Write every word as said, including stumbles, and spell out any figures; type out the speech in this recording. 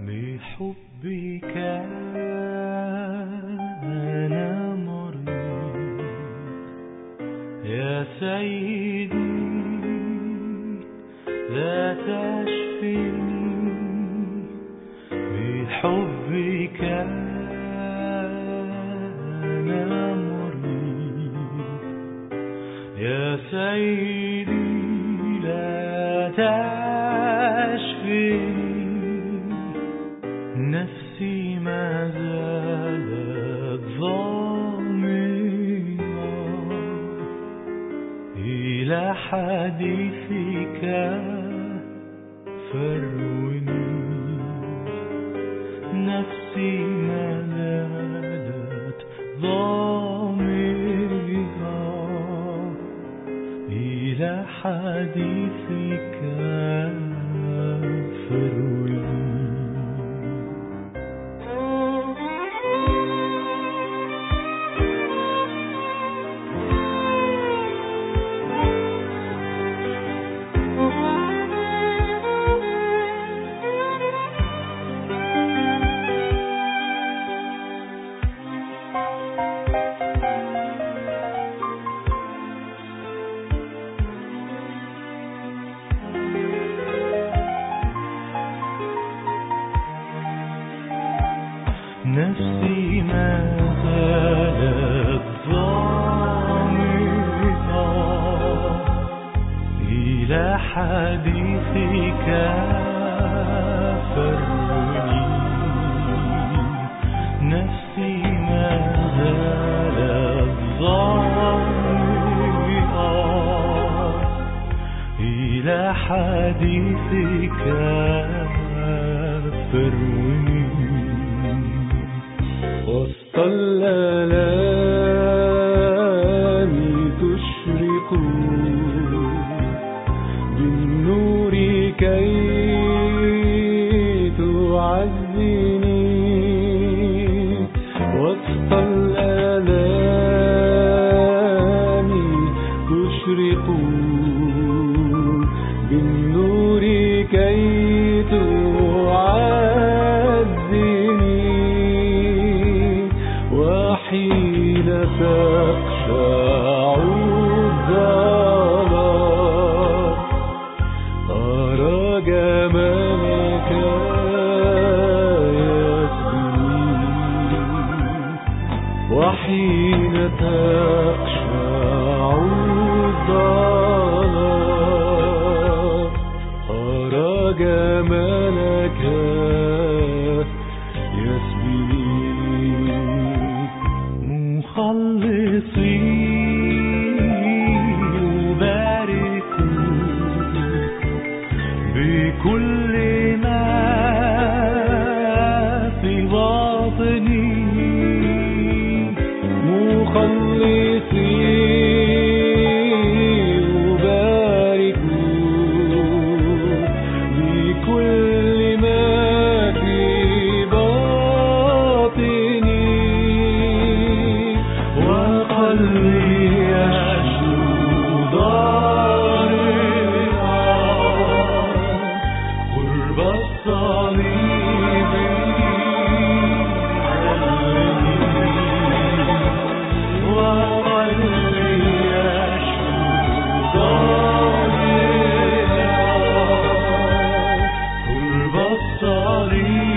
بحبك أنا مريض يا سيدي، لا تشفني. بحبك أنا مريض يا سيدي، لا تشفني. نفسي ما زالت ظالمة إلى حديثك فروني. نفسي ما زالت ظالمة إلى حديثك فروني. نفسي ما زالت ظالمة إلى حديثك فرني. نفسي ما زالت ظالمة إلى حديثك فرني. وسط الآلام تشرق بالنور كي تعزني. وسط الآلام تشرق بالنور كي تعزني. وحين تخشع الظلام أرى جمالك يسبيني. وحين تخشع الظلام أرى جمالك يسبيني. مخلصي يباركوك بكل ما في باطني. مخلصي يباركوك بكل ما في باطني. وقلبي يشكو ضارعا قرب الصليب يهلني. وقلبي يشكو ضارعا قرب الصليب